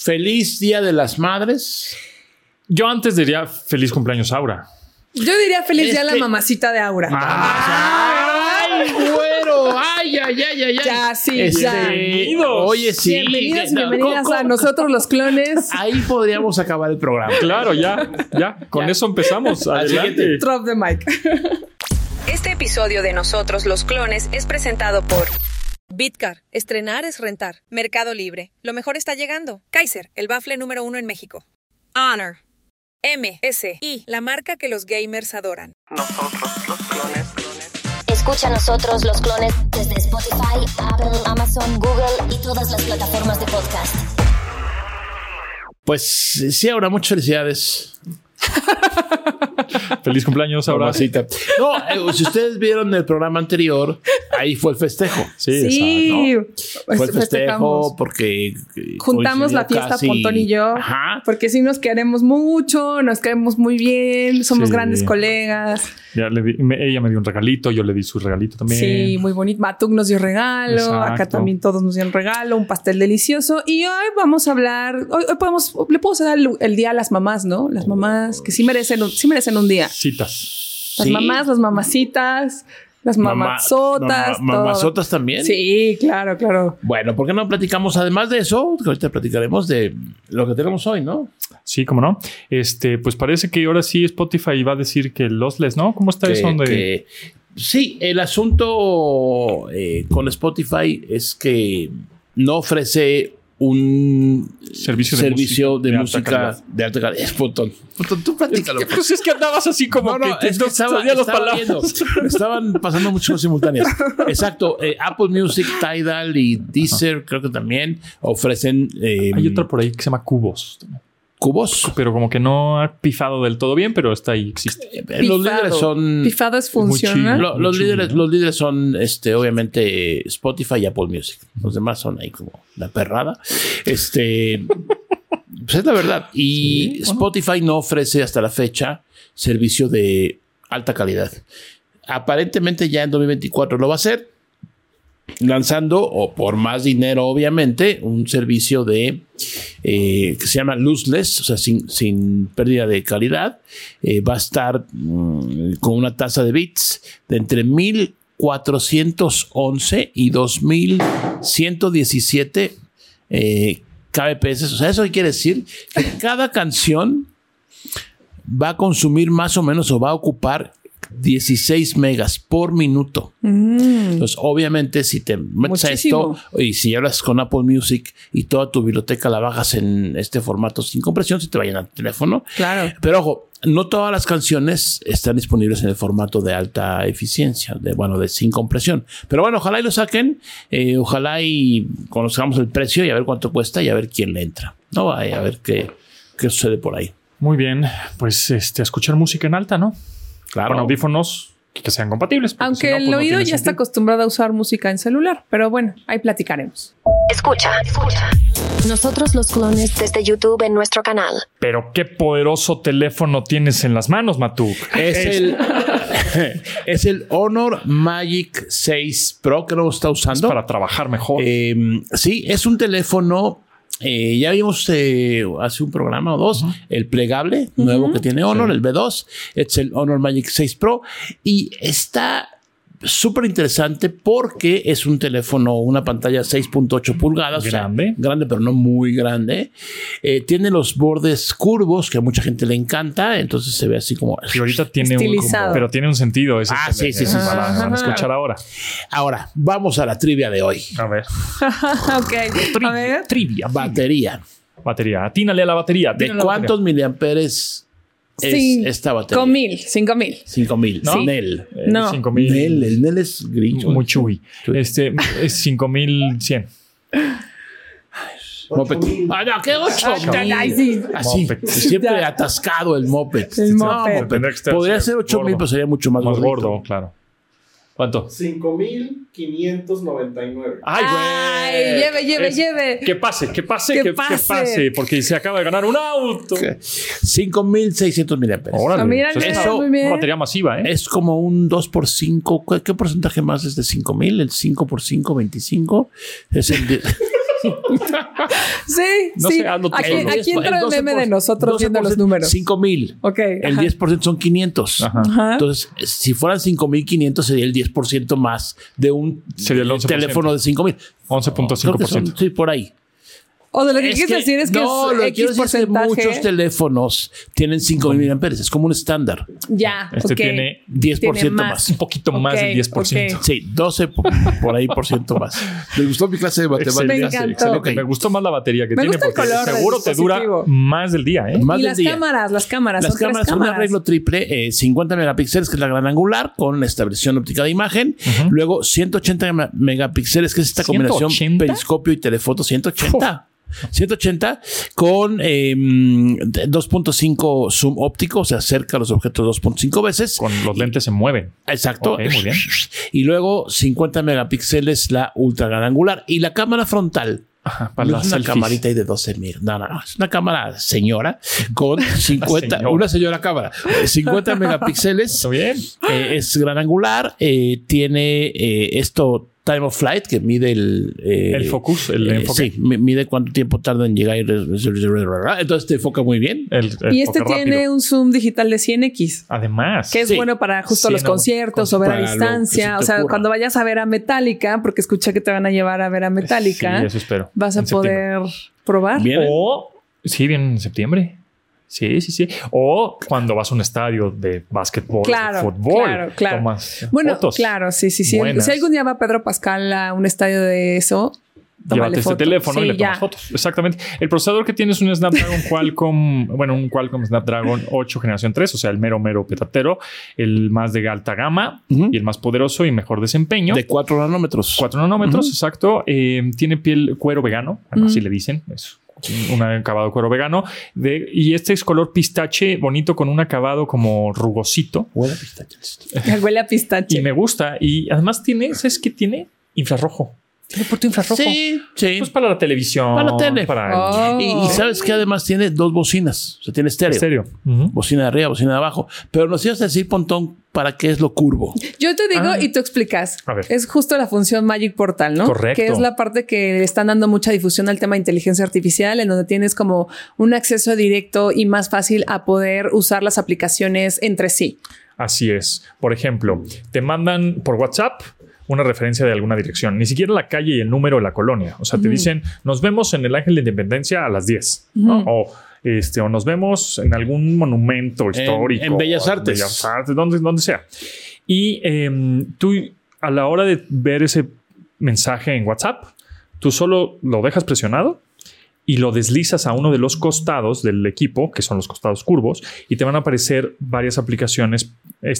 Feliz Día de las Madres. Yo antes diría feliz cumpleaños, Aura. Yo diría feliz día a la mamacita de Aura. ¡Ay, güero! ¡Ay! Ya, sí, Oye, sí. Bienvenidos y bienvenidas a nosotros los clones. Ahí podríamos acabar el programa. Claro, ya. Con eso empezamos. Adelante. Drop the mic. Este episodio de Nosotros los Clones es presentado por Bitcar, estrenar es rentar. Mercado Libre, lo mejor está llegando. Kaiser, el bafle número 1 en México. Honor. MSI, la marca que los gamers adoran. Nosotros los clones. Escucha a Nosotros los Clones desde Spotify, Apple, Amazon, Google y todas las plataformas de podcast. Pues sí, Aura, muchas felicidades. Feliz cumpleaños, Aura. Mamacita. No, si ustedes vieron el programa anterior, ahí fue el festejo. Sí, ¿no? Fue el festejo porque juntamos la fiesta casi... Pontón y yo. Ajá. Porque sí nos queremos mucho, nos queremos muy bien, somos grandes colegas. Ya ella me dio un regalito, yo le di su regalito también. Sí, muy bonito. Matuk nos dio regalo. Exacto. Acá también todos nos dieron regalo, un pastel delicioso. Y hoy vamos a hablar, le podemos dar el día a las mamás, ¿no? Las mamás que sí merecen un día. Citas. Las mamás, las mamacitas, las mamazotas. ¿Mamazotas también? Sí, claro. Bueno, ¿por qué no platicamos, además de eso, que ahorita platicaremos de lo que tenemos hoy, ¿no? Sí, cómo no. Pues parece que ahora sí Spotify va a decir que lossless, ¿no? ¿Cómo está eso? Sí, el asunto con Spotify es que no ofrece un servicio de música de alta calidad. Es Pontón, tú platícalo. Pues es que andabas así como estaba viendo. Me estaban pasando muchas cosas simultáneas. Exacto. Apple Music, Tidal y Deezer creo que también ofrecen... hay otra por ahí que se llama Cubos. ¿Cubos? Pero como que no ha pifado del todo bien, pero está ahí, existe. Los líderes son... Pifado es funcional. Los líderes son obviamente Spotify y Apple Music. Los demás son ahí como la perrada. Pues es la verdad. Y Spotify no ofrece hasta la fecha servicio de alta calidad. Aparentemente ya en 2024 lo va a hacer, lanzando, o por más dinero obviamente, un servicio de que se llama lossless, o sea, sin pérdida de calidad. Va a estar con una tasa de bits de entre 1411 y 2117 kbps. O sea, eso quiere decir que cada canción va a consumir más o menos, o va a ocupar 16 megas por minuto. Entonces, obviamente, si te metes a esto y si hablas con Apple Music y toda tu biblioteca la bajas en este formato sin compresión, se te vayan al teléfono. Claro. Pero ojo, no todas las canciones están disponibles en el formato de alta eficiencia, de sin compresión. Pero bueno, ojalá y lo saquen. Ojalá y conozcamos el precio y a ver cuánto cuesta y a ver quién le entra. No, a ver qué sucede por ahí. Muy bien. Pues escuchar música en alta, ¿no? Claro. Con audífonos que sean compatibles. Aunque el oído ya está acostumbrado a usar música en celular. Pero bueno, ahí platicaremos. Escucha. Nosotros los Clones desde YouTube en nuestro canal. Pero qué poderoso teléfono tienes en las manos, Matuk. Es el Honor Magic 6 Pro que lo está usando. Es para trabajar mejor. Sí, es un teléfono... ya vimos hace un programa o dos el plegable nuevo que tiene Honor, el B2. Es el Honor Magic 6 Pro y está súper interesante porque es un teléfono, una pantalla 6.8 pulgadas. Grande. O sea, grande, pero no muy grande. Tiene los bordes curvos que a mucha gente le encanta, entonces se ve así como... Y ahorita tiene estilizado. pero tiene un sentido. Sí. Van a escuchar ahora. Ahora, vamos a la trivia de hoy. A ver. Ok. A ver. Trivia. Batería. Atínale a la batería. ¿De cuántos miliamperes es esta batería? 5,000. 5,000. ¿No? Nel. No. 5,000. El Nel es gringo. Muy chuy. Es 5,100. Moped. No, ¿qué 8,000? Ay, sí. Así. Moped. Siempre atascado el moped. El moped. Podría ser 8,000, pero sería mucho más gordo, claro. ¿Cuánto? 5,599. ¡Ay, güey! Lleve. Que pase. Porque se acaba de ganar un auto. 5,600 miliamperes. Órale. Mira, eso, muy bien. Una batería masiva, ¿eh? Es como un 2x5. ¿Qué porcentaje más es de 5,000? El 5x5, 25. Es el... Sí, No sí. sé, hazlo tú solo. Aquí entra el 12%, meme de nosotros viendo los 12%, números. 5,000. Ok. El ajá. 10% son 500. Ajá. Ajá. Entonces, si fueran 5,500 sería el 10% más de un Sería el 11%. teléfono de 5,000. 11.5%. Sí, por ahí. O de lo que quieres decir es que no, es lo que quiero X decir es que porcentaje. muchos teléfonos tienen 5,000 amperes. Es como un estándar. Ya, Este ok. tiene 10% más. un poquito más del 10%. ok. Sí, 12 por ahí por ciento más. Me gustó mi clase de matemáticas. Me Excelente, encantó. excelente. Ok. Me gustó más la batería que Me tiene gusta el porque color del seguro te dura dispositivo. más del día, ¿eh? Más Y del las día. cámaras, Las son cámaras tres son un cámaras. arreglo triple, 50 megapíxeles, que es la gran angular, con estabilización óptica de imagen. Luego 180 megapíxeles, que es esta combinación 180? periscopio y telefoto. 180 con 2.5 zoom óptico, o sea, acerca a los objetos 2.5 veces. Con los lentes se mueven. Exacto. Ok, muy bien. Y luego 50 megapíxeles la ultra gran angular. Y la cámara frontal. Ajá, para No las es una selfies. camarita ahí de 12,000. No. Es una cámara señora con 50. señora. Una señora cámara. 50 megapíxeles. ¿Está bien? Es gran angular. Tiene esto. Time of flight, que mide El focus, el enfoque. Sí, mide cuánto tiempo tarda en llegar. Entonces te enfoca muy bien. El Y este enfoque tiene rápido. un zoom digital de 100x. Además. Que es Sí. bueno para justo Sí, los no, conciertos o ver a para lo que distancia. se te O sea, ocurra. cuando vayas a ver a Metallica, porque escuché que te van a llevar a ver a Metallica, Sí, eso espero. vas a En septiembre. poder probar. Bien. O, sí, viene en septiembre. Sí. O cuando vas a un estadio de básquetbol, Claro, de fútbol, claro. tomas Bueno, fotos. claro, sí. Buenas. Si algún día va Pedro Pascal a un estadio de eso, Llévate tómale este foto. teléfono y Sí, le tomas ya. fotos. Exactamente. El procesador que tiene es un Snapdragon Qualcomm, un Qualcomm Snapdragon 8 generación 3, o sea, el mero petatero, el más de alta gama y el más poderoso y mejor desempeño. De 4 nanómetros. 4 nanómetros, exacto. Tiene cuero vegano, así le dicen. Es un acabado cuero vegano. Y este es color pistache bonito con un acabado como rugosito. Huele a pistaches. Huele a pistache. Y me gusta. Y además tiene, ¿sabes qué tiene? Infrarrojo. Tiene puerto infrarrojo. Sí. Pues para la televisión. Para la tele. Para Oh. Y sabes que además tiene 2 bocinas. O sea, tiene estéreo. estéreo. Ujú. Bocina de arriba, bocina de abajo. Pero nos ibas a decir, Pontón, ¿para qué es lo curvo? Yo te digo y tú explicas. A ver. Es justo la función Magic Portal, ¿no? Correcto. Que es la parte que le están dando mucha difusión al tema de inteligencia artificial, en donde tienes como un acceso directo y más fácil a poder usar las aplicaciones entre sí. Así es. Por ejemplo, te mandan por WhatsApp una referencia de alguna dirección, ni siquiera la calle y el número de la colonia. O sea, te dicen, nos vemos en el Ángel de Independencia a las 10, ¿no? O nos vemos en algún monumento histórico. en Bellas Artes. Bellas Artes, donde sea. Y tú, a la hora de ver ese mensaje en WhatsApp, tú solo lo dejas presionado y lo deslizas a uno de los costados del equipo, que son los costados curvos, y te van a aparecer varias aplicaciones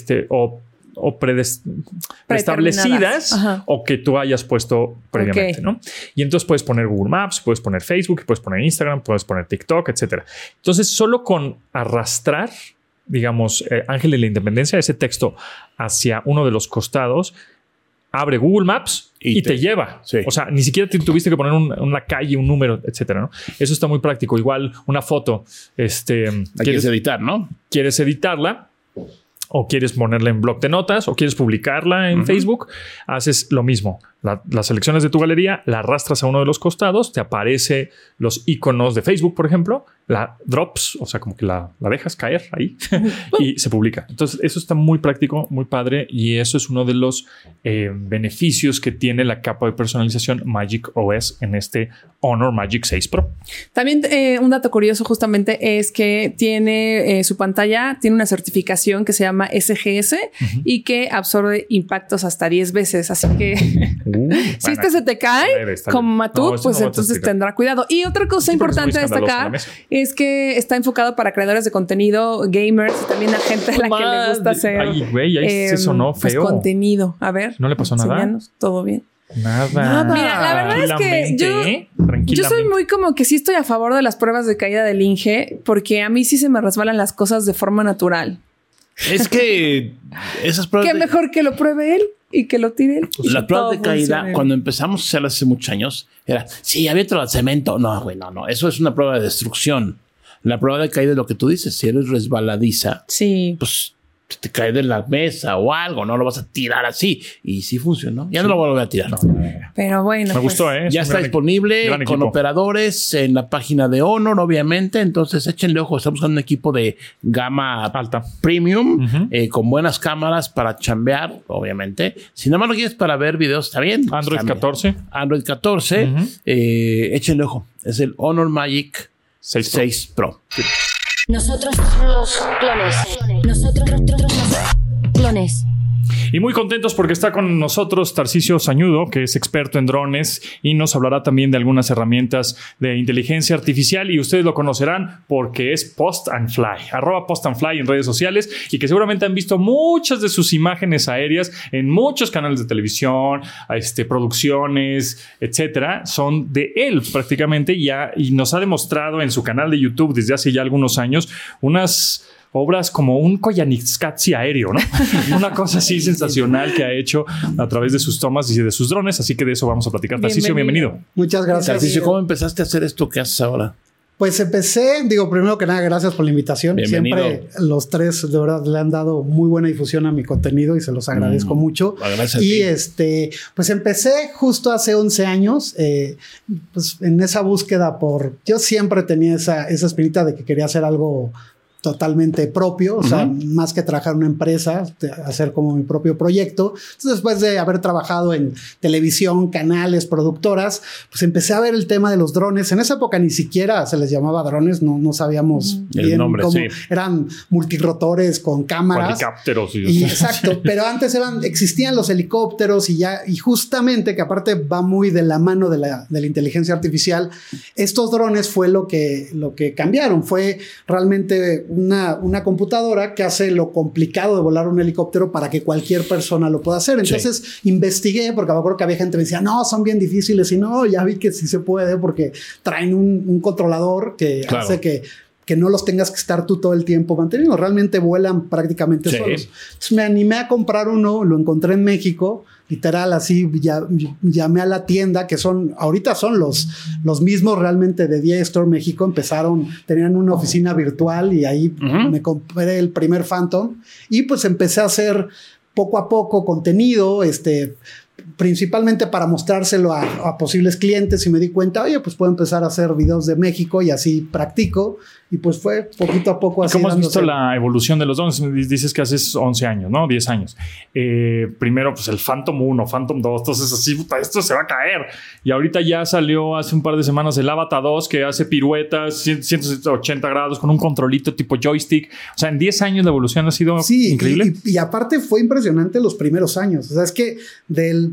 preestablecidas Ajá. o que tú hayas puesto previamente, Ok. ¿no? Y entonces puedes poner Google Maps, puedes poner Facebook, puedes poner Instagram, puedes poner TikTok, etcétera. Entonces, solo con arrastrar, digamos, Ángel de la Independencia, ese texto hacia uno de los costados, abre Google Maps y te lleva. Sí. O sea, ni siquiera te tuviste que poner una calle, un número, etcétera, ¿no? Eso está muy práctico. Igual una foto, La quieres editar, ¿no? quieres editarla o quieres ponerla en bloc de notas o quieres publicarla en Facebook, haces lo mismo. Las selecciones de tu galería, la arrastras a uno de los costados, te aparece los iconos de Facebook, por ejemplo, la drops, o sea, como que la dejas caer ahí y se publica. Entonces, eso está muy práctico, muy padre y eso es uno de los beneficios que tiene la capa de personalización Magic OS en este Honor Magic 6 Pro. También un dato curioso justamente es que tiene su pantalla, tiene una certificación que se llama SGS y que absorbe impactos hasta 10 veces. Así que si este se te cae como Matú, pues entonces tendrá cuidado. Y otra cosa importante a destacar es que está enfocado para creadores de contenido, gamers y también a gente a la que le gusta hacer Ay, güey, ahí se sonó pues, feo. contenido. A ver. ¿No le pasó nada? Enséñanos. ¿Todo bien? Nada. Mira, la verdad es que yo soy muy como que sí estoy a favor de las pruebas de caída del Inge, porque a mí sí se me resbalan las cosas de forma natural. Es que esas pruebas. Qué mejor que lo pruebe él y que lo tire él. Las pruebas de caída, cuando empezamos a hacerlas hace muchos años, era, sí, aviento al cemento. No, güey, no. Eso es una prueba de destrucción. La prueba de caída es lo que tú dices. Si eres resbaladiza, sí, pues te cae de la mesa o algo, no lo vas a tirar así. Y sí funcionó. Ya no lo voy a volver a tirar. Pero bueno. Me gustó, ¿eh? Ya está disponible con operadores en la página de Honor, obviamente. Entonces échenle ojo. Estamos buscando un equipo de gama alta, premium, con buenas cámaras para chambear, obviamente. Si nada más lo quieres para ver videos, está bien. Android 14. Android 14. Échenle ojo. Es el Honor Magic 6 Pro. Nosotros los clones. Nosotros los clones. Y muy contentos porque está con nosotros Tarcisio Sañudo, que es experto en drones y nos hablará también de algunas herramientas de inteligencia artificial, y ustedes lo conocerán porque es Post and Fly, @PostandFly en redes sociales, y que seguramente han visto muchas de sus imágenes aéreas en muchos canales de televisión, producciones, etcétera. Son de él prácticamente ya, y nos ha demostrado en su canal de YouTube desde hace ya algunos años unas obras como un Koyaanisqatsi aéreo, ¿no? Una cosa así sensacional que ha hecho a través de sus tomas y de sus drones. Así que de eso vamos a platicar. Tarcisio, bienvenido. Muchas gracias. Tarcisio, ¿cómo empezaste a hacer esto que haces ahora? Pues empecé, primero que nada, gracias por la invitación. Bienvenido. Siempre los tres, de verdad, le han dado muy buena difusión a mi contenido y se los agradezco mucho. Gracias a y ti. Pues empecé justo hace 11 años, pues en esa búsqueda yo siempre tenía esa espinita de que quería hacer algo totalmente propio, o sea, más que trabajar en una empresa, hacer como mi propio proyecto. Entonces, después de haber trabajado en televisión, canales, productoras, pues empecé a ver el tema de los drones. En esa época ni siquiera se les llamaba drones, no sabíamos bien el nombre, cómo. Eran multirotores con cámaras. Helicópteros. Exacto, pero antes existían los helicópteros y justamente, que aparte va muy de la mano de la inteligencia artificial, estos drones fue lo que cambiaron. Fue realmente una computadora que hace lo complicado de volar un helicóptero para que cualquier persona lo pueda hacer. Entonces investigué, porque me acuerdo que había gente que me decía, no, son bien difíciles, y no, ya vi que sí se puede, porque traen un controlador que hace que no los tengas que estar tú todo el tiempo manteniendo. Realmente vuelan prácticamente solos. Entonces me animé a comprar uno, lo encontré en México, literal, así llamé a la tienda, que ahorita son los mismos realmente de DJI Store México. Tenían una oficina virtual y ahí me compré el primer Phantom, y pues empecé a hacer poco a poco contenido, principalmente para mostrárselo a posibles clientes, y me di cuenta, oye, pues puedo empezar a hacer videos de México, y así practico, y pues fue poquito a poco así. ¿Cómo has visto la evolución de los drones? Dices que haces 11 años, ¿no? 10 años. Primero, pues el Phantom 1, Phantom 2, entonces así, esto se va a caer. Y ahorita ya salió hace un par de semanas el Avatar 2, que hace piruetas 180 grados con un controlito tipo joystick. O sea, en 10 años la evolución ha sido increíble. Y aparte fue impresionante los primeros años. O sea, es que del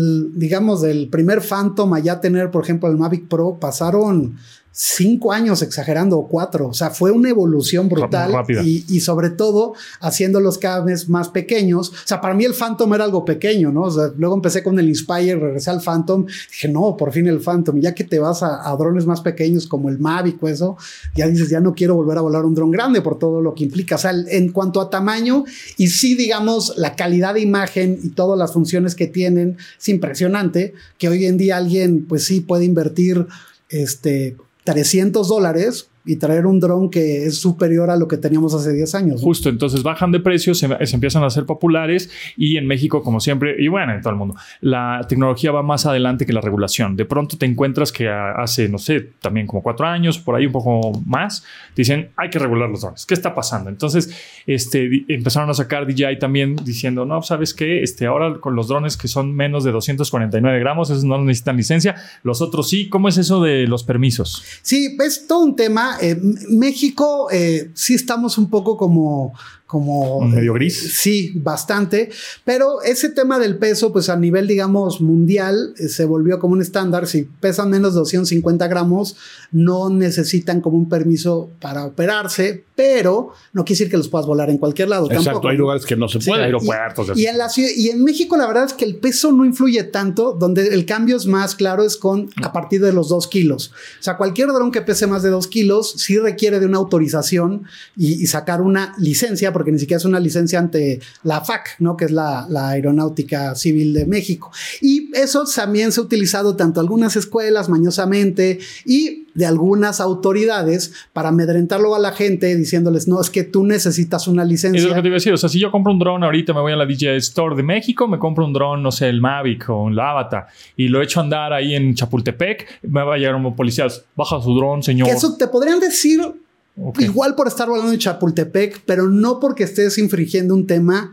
primer Phantom a ya tener, por ejemplo, el Mavic Pro, pasaron 5 años, exagerando, o 4. O sea, fue una evolución brutal, y sobre todo haciéndolos cada vez más pequeños. O sea, para mí el Phantom era algo pequeño, ¿no? O sea, luego empecé con el Inspire, regresé al Phantom, dije, no, por fin el Phantom. Y ya que te vas a drones más pequeños como el Mavic o eso, ya dices, ya no quiero volver a volar un dron grande por todo lo que implica. O sea, en cuanto a tamaño, y sí, digamos, la calidad de imagen y todas las funciones que tienen, es impresionante, que hoy en día alguien, pues sí, puede invertir $300 y traer un dron que es superior a lo que teníamos hace 10 años, ¿no? Justo, entonces bajan de precio, se empiezan a hacer populares, y en México, como siempre, y bueno, en todo el mundo, la tecnología va más adelante que la regulación. De pronto te encuentras que hace, no sé, también como 4 años, por ahí un poco más, dicen, hay que regular los drones. ¿Qué está pasando? Entonces, empezaron a sacar DJI también diciendo, no, ¿sabes qué? Ahora con los drones que son menos de 249 gramos, esos no necesitan licencia, los otros sí. ¿Cómo es eso de los permisos? Sí, es todo un tema. México, sí estamos un poco como medio gris. Sí, bastante. Pero ese tema del peso, pues a nivel, digamos, mundial, se volvió como un estándar. Si pesan menos de 250 gramos, no necesitan como un permiso para operarse, pero no quiere decir que los puedas volar en cualquier lado. Exacto, tampoco. Hay lugares que no se pueden. Aeropuertos. Y en México, la verdad es que el peso no influye tanto. Donde el cambio es más claro es a partir de los 2 kilos. O sea, cualquier dron que pese más de 2 kilos sí requiere de una autorización y sacar una licencia, porque ni siquiera es una licencia ante la AFAC, ¿no? Que es la Aeronáutica Civil de México. Y eso también se ha utilizado tanto algunas escuelas mañosamente y de algunas autoridades para amedrentarlo a la gente diciéndoles, no, es que tú necesitas una licencia. Es lo que te iba a decir. O sea, si yo compro un dron ahorita, me voy a la DJI Store de México, me compro un dron, no sé, el Mavic o el Avatar, y lo echo a andar ahí en Chapultepec, me va a llegar un policía, baja su dron, señor. Que eso te podrían decir igual por estar volando en Chapultepec, pero no porque estés infringiendo un tema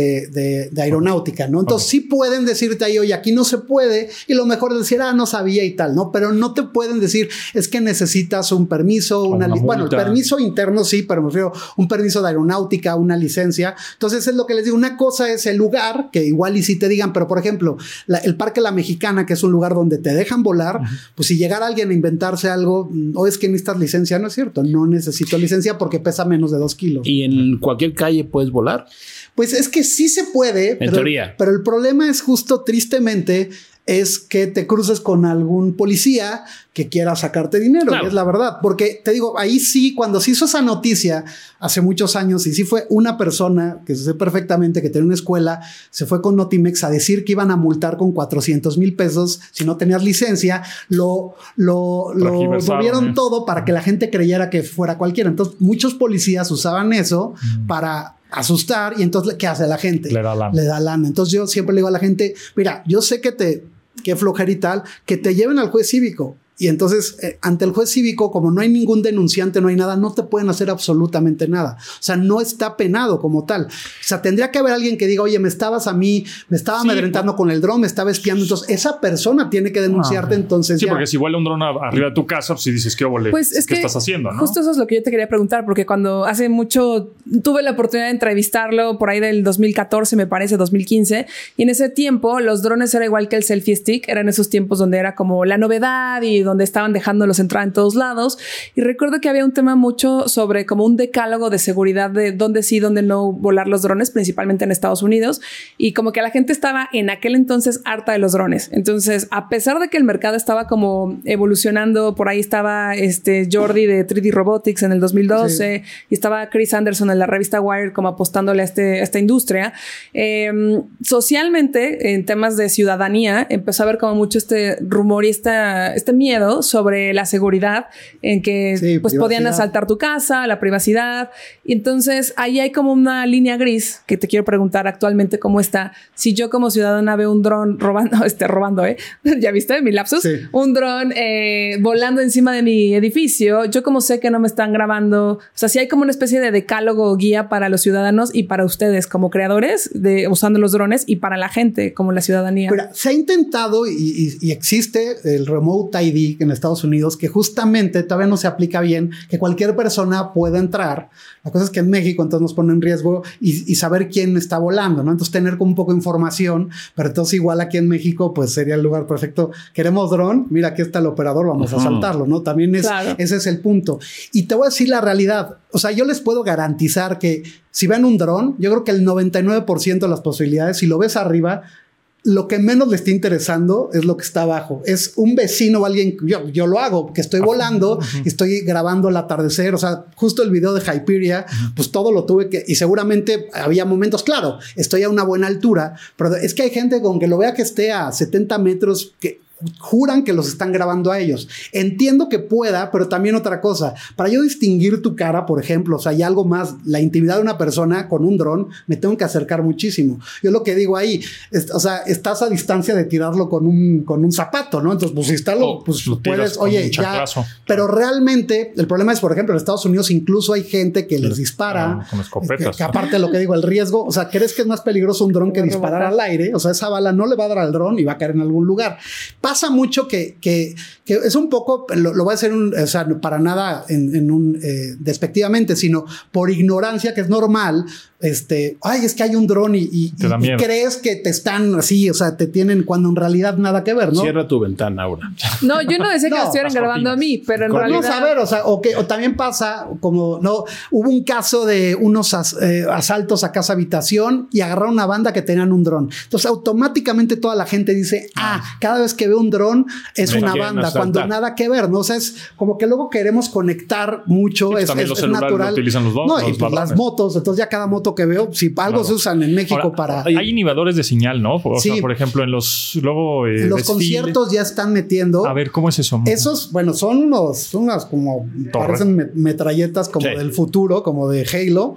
de aeronáutica, ¿no? Entonces sí pueden decirte ahí, oye, aquí no se puede, y lo mejor es decir, no sabía y tal, ¿no? Pero no te pueden decir, es que necesitas un permiso, bueno, el permiso interno sí, pero me refiero un permiso de aeronáutica, una licencia. Entonces es lo que les digo, una cosa es el lugar, que igual y sí te digan, pero por ejemplo, el Parque La Mexicana, que es un lugar donde te dejan volar, pues si llegara alguien a inventarse algo, o es que necesitas licencia, no es cierto, no necesito licencia porque pesa menos de 2 kilos. ¿Y en cualquier calle puedes volar? Pues es que sí se puede, en teoría. Pero el problema es justo, tristemente, es que te cruces con algún policía que quiera sacarte dinero, claro. Es la verdad. Porque te digo, ahí sí, cuando se hizo esa noticia hace muchos años, y sí fue una persona que sé perfectamente que tenía una escuela, se fue con Notimex a decir que iban a multar con 400,000 pesos si no tenías licencia, lo movieron todo para que la gente creyera que fuera cualquiera. Entonces, muchos policías usaban eso para asustar, y entonces ¿qué hace la gente? Le da lana. Entonces yo siempre le digo a la gente, mira, yo sé que flojera y tal, que te lleven al juez cívico. Y entonces, ante el juez cívico, como no hay ningún denunciante, no hay nada, no te pueden hacer absolutamente nada. O sea, no está penado como tal. O sea, tendría que haber alguien que diga, oye, me estaba amedrentando con el dron, me estaba espiando. Entonces, esa persona tiene que denunciarte. Entonces, sí, porque si vuela un dron arriba de tu casa, pues si dices, ¿qué óvole? Pues es ¿qué que estás haciendo? ¿No? Justo eso es lo que yo te quería preguntar, porque cuando hace mucho tuve la oportunidad de entrevistarlo por ahí del 2014, me parece, 2015, y en ese tiempo los drones era igual que el selfie stick, eran esos tiempos donde era como la novedad y donde estaban dejándolos entrar en todos lados. Y recuerdo que había un tema mucho sobre como un decálogo de seguridad de dónde sí, dónde no volar los drones, principalmente en Estados Unidos. Y como que la gente estaba en aquel entonces harta de los drones. Entonces, a pesar de que el mercado estaba como evolucionando, por ahí estaba Jordi de 3D Robotics en el 2012 y estaba Chris Anderson en la revista Wired como apostándole a esta industria. Socialmente, en temas de ciudadanía, empezó a haber como mucho este rumor y este miedo sobre la seguridad, en que pues podían asaltar tu casa, la privacidad. Y entonces ahí hay como una línea gris que te quiero preguntar actualmente cómo está. Si yo como ciudadana veo un dron robando, ¿ya viste mi lapsus? Sí. Un dron volando encima de mi edificio, yo como sé que no me están grabando. O sea, si hay como una especie de decálogo o guía para los ciudadanos y para ustedes como creadores usando los drones, y para la gente como la ciudadanía. Pero se ha intentado y existe el Remote ID en Estados Unidos, que justamente todavía no se aplica bien, que cualquier persona pueda entrar. La cosa es que en México entonces nos pone en riesgo y saber quién está volando, ¿no? Entonces tener como un poco de información, pero entonces igual aquí en México pues sería el lugar perfecto. Queremos dron, mira, aquí está el operador, vamos a saltarlo, ¿no? También ese es el punto. Y te voy a decir la realidad. O sea, yo les puedo garantizar que si ven un dron, yo creo que el 99% de las posibilidades, si lo ves arriba, lo que menos le está interesando es lo que está abajo. Es un vecino o alguien, yo lo hago, que estoy volando y estoy grabando el atardecer. O sea, justo el video de Hyperia, pues todo lo tuve que, y seguramente había momentos, claro, estoy a una buena altura, pero es que hay gente con que lo vea que esté a 70 metros que juran que los están grabando a ellos. Entiendo que pueda, pero también otra cosa. Para yo distinguir tu cara, por ejemplo, o sea, hay algo más, la intimidad de una persona con un dron, me tengo que acercar muchísimo. Yo lo que digo ahí, o sea, estás a distancia de tirarlo con un zapato, ¿no? Entonces, pues si está pues puedes, oye, ya. Pero realmente, el problema es, por ejemplo, en Estados Unidos incluso hay gente que les dispara. Con escopetas. Que aparte de lo que digo, el riesgo, o sea, ¿crees que es más peligroso un dron que disparar al aire? O sea, esa bala no le va a dar al dron y va a caer en algún lugar. Pasa mucho que es un poco, lo voy a hacer, o sea, para nada despectivamente, sino por ignorancia, que es normal. ay, es que hay un dron y crees que te están así, o sea, te tienen cuando en realidad nada que ver, ¿no? Cierra tu ventana, Aura. No, yo no decía que lo estuvieran grabando a mí, pero en realidad... No saber, o sea, o también pasa como, no, hubo un caso de unos asaltos a casa habitación y agarraron una banda que tenían un dron. Entonces, automáticamente toda la gente dice, cada vez que veo un dron es una banda, cuando nada que ver, ¿no? O sea, es como que luego queremos conectar mucho, es natural. Lo utilizan los no, y pues las motos, entonces ya cada moto que veo, si algo se usan en México. Ahora, para... Hay inhibidores de señal, ¿no? O sea, por ejemplo, en los conciertos ya están metiendo. A ver, ¿cómo es eso? Esos, bueno, son unas como parecen metralletas como del futuro, como de Halo.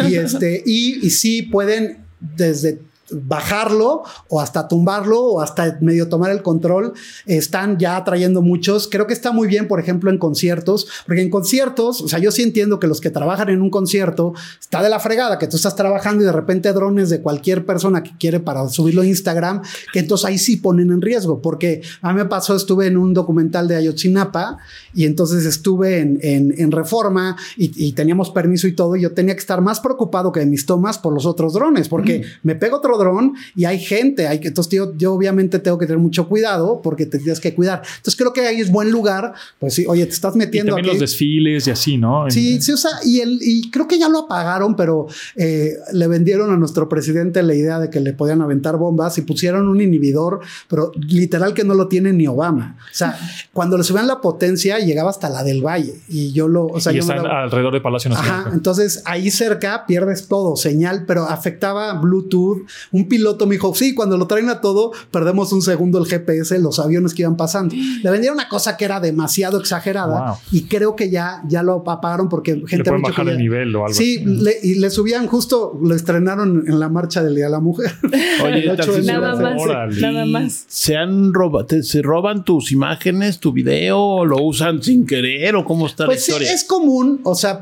Y sí pueden desde bajarlo o hasta tumbarlo o hasta medio tomar el control. Están ya atrayendo muchos. Creo que está muy bien, por ejemplo, en conciertos, porque en conciertos, o sea, yo sí entiendo que los que trabajan en un concierto está de la fregada, que tú estás trabajando y de repente drones de cualquier persona que quiere para subirlo a Instagram, que entonces ahí sí ponen en riesgo, porque a mí me pasó, estuve en un documental de Ayotzinapa y entonces estuve en Reforma y teníamos permiso y todo, y yo tenía que estar más preocupado que de mis tomas por los otros drones, porque me pego otro dron y hay gente, entonces yo obviamente tengo que tener mucho cuidado porque te tienes que cuidar. Entonces creo que ahí es buen lugar, pues sí, oye, te estás metiendo y también aquí los desfiles y así, ¿no? Sí, o sea, y creo que ya lo apagaron, pero le vendieron a nuestro presidente la idea de que le podían aventar bombas y pusieron un inhibidor, pero literal que no lo tiene ni Obama. O sea, cuando le subían la potencia llegaba hasta la del Valle y están alrededor de Palacio Nacional. Entonces ahí cerca pierdes todo, señal, pero afectaba Bluetooth. Un piloto me dijo, sí, cuando lo traen a todo, perdemos un segundo el GPS, los aviones que iban pasando. Le vendieron una cosa que era demasiado exagerada y creo que ya lo apagaron porque gente... Le pueden bajar el nivel o algo así. Y le subían justo, lo estrenaron en la marcha del Día de la Mujer. Oye, nada más. ¿Se roban tus imágenes, tu video, lo usan sin querer o cómo está la historia? Sí, es común, o sea,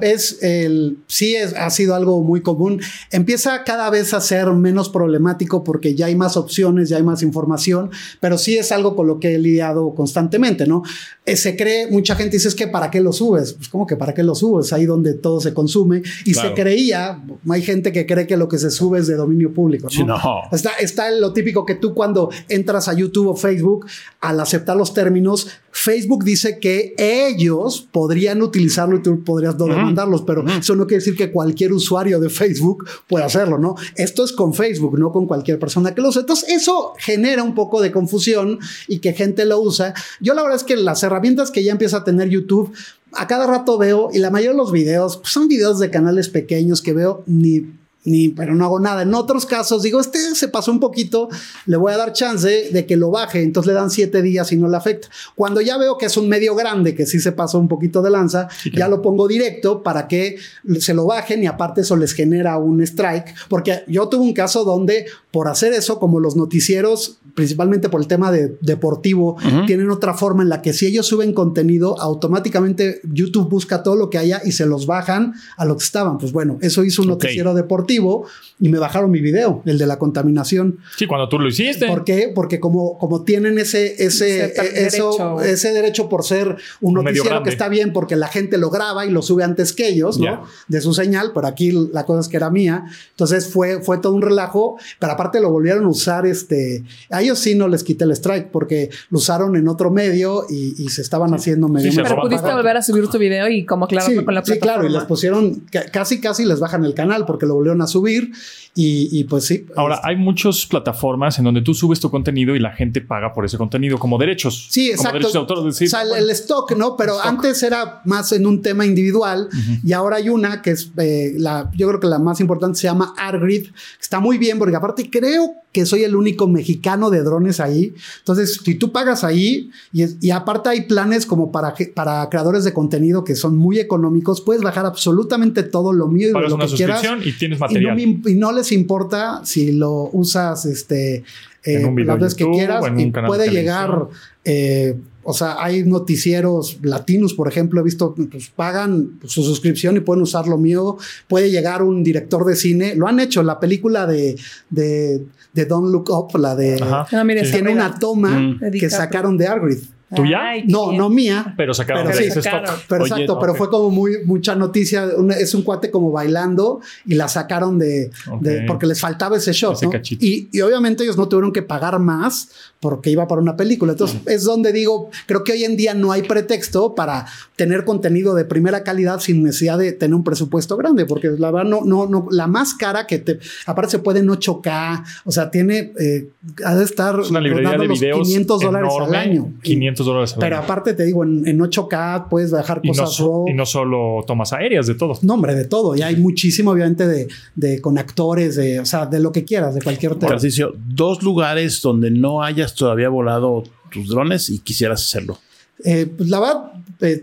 ha sido algo muy común. Empieza cada vez a ser menos problemático porque ya hay más opciones, ya hay más información, pero sí es algo con lo que he lidiado constantemente, ¿no? Se cree, mucha gente dice, es que ¿para qué lo subes? Pues ¿cómo que para qué lo subes? Ahí donde todo se consume y se creía, hay gente que cree que lo que se sube es de dominio público, ¿no? Sí, no. Está lo típico que tú cuando entras a YouTube o Facebook, al aceptar los términos, Facebook dice que ellos podrían utilizarlo y tú podrías no demandarlos, pero eso no quiere decir que cualquier usuario de Facebook pueda hacerlo, ¿no? Esto es con Facebook, no con cualquier persona que lo use. Entonces eso genera un poco de confusión y que gente lo usa. Yo la verdad es que las herramientas que ya empieza a tener YouTube, a cada rato veo, y la mayoría de los videos pues son videos de canales pequeños que veo pero no hago nada. En otros casos digo, se pasó un poquito, le voy a dar chance de que lo baje, entonces le dan 7 días y no le afecta. Cuando ya veo que es un medio grande, que sí se pasó un poquito de lanza, ya lo pongo directo para que se lo bajen y aparte eso les genera un strike, porque yo tuve un caso donde por hacer eso, como los noticieros, principalmente por el tema deportivo, tienen otra forma en la que si ellos suben contenido, automáticamente YouTube busca todo lo que haya y se los bajan a lo que estaban. Pues bueno, eso hizo un noticiero deportivo y me bajaron mi video, el de la contaminación. Sí, cuando tú lo hiciste. ¿Por qué? Porque como tienen ese derecho por ser un noticiero que está bien porque la gente lo graba y lo sube antes que ellos, ¿no? De su señal, pero aquí la cosa es que era mía. Entonces fue todo un relajo, pero aparte lo volvieron a usar. A ellos sí no les quité el strike porque lo usaron en otro medio y se estaban haciendo medio. Pero pudiste volver a subir tu video y como aclararlo con la plataforma. Sí, claro, y les pusieron casi les bajan el canal porque lo volvieron a subir y pues sí. Ahora, hay muchas plataformas en donde tú subes tu contenido y la gente paga por ese contenido como derechos. Sí, exacto. Como derechos de autor. Decir, o sea, el stock, ¿no? Pero antes era más en un tema individual y ahora hay una que es yo creo que la más importante se llama ArtGrid. Está muy bien porque aparte creo que soy el único mexicano de drones ahí. Entonces, si tú pagas ahí y aparte hay planes como para creadores de contenido que son muy económicos, puedes bajar absolutamente todo lo mío y pagas lo que quieras. Y tienes material. Y no les importa si lo usas en un video las veces que quieras y puede llegar. O sea, hay noticieros latinos, por ejemplo, he visto, pues pagan su suscripción y pueden usar lo mío. Puede llegar un director de cine, lo han hecho, la película de Don't Look Up, la de tiene una toma que sacaron de ArtGrid. ¿Tuya? Ay, qué bien. No mía. Pero sacaron Pero de sí, ese sacaron. stock. Pero Oye, exacto, pero fue como mucha noticia. Es un cuate como bailando y la sacaron porque les faltaba ese shot, Ese ¿no? cachito. Y obviamente ellos no tuvieron que pagar más porque iba para una película. Entonces es donde digo, creo que hoy en día no hay pretexto para tener contenido de primera calidad sin necesidad de tener un presupuesto grande, porque la verdad no, la más cara aparte se puede en 8K, o sea, tiene, ha de estar Es una librería de los videos $500 enorme, al año. $500 al Pero año. aparte te digo, en 8K puedes bajar Y no, cosas raw. y no solo tomas aéreas, de todo. No, hombre, de todo. Y hay muchísimo, obviamente, con actores, o sea, de lo que quieras, de cualquier tema. Tarcisio, 2 lugares donde no hayas todavía volado tus drones y quisieras hacerlo. Pues la verdad,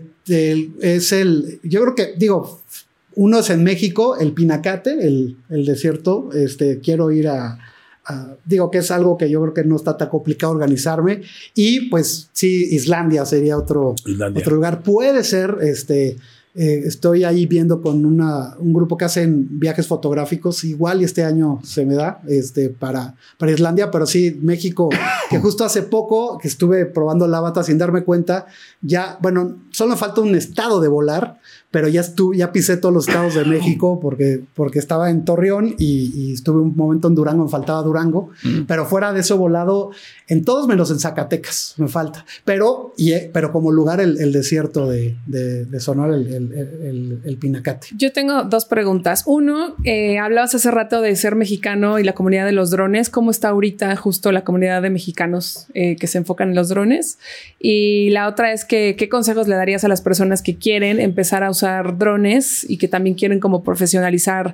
yo creo que, digo, uno es en México, el Pinacate, el desierto. Quiero ir digo que es algo que yo creo que no está tan complicado organizarme. Y pues sí, Islandia sería otro lugar. Puede ser, estoy ahí viendo con un grupo que hacen viajes fotográficos. Igual y este año se me da para Islandia, pero sí, México, que justo hace poco que estuve probando el Avatar sin darme cuenta, solo me falta un estado de volar, pero ya pisé todos los estados de México porque estaba en Torreón y estuve un momento en Durango, me faltaba Durango, pero fuera de eso volado en todos menos en Zacatecas, me falta. Pero como lugar el desierto de Sonora, el Pinacate. Yo tengo 2 preguntas. Uno, hablabas hace rato de ser mexicano y la comunidad de los drones. ¿Cómo está ahorita justo la comunidad de mexicanos que se enfocan en los drones? Y la otra es que, ¿qué consejos le darías a las personas que quieren empezar a usar drones y que también quieren como profesionalizar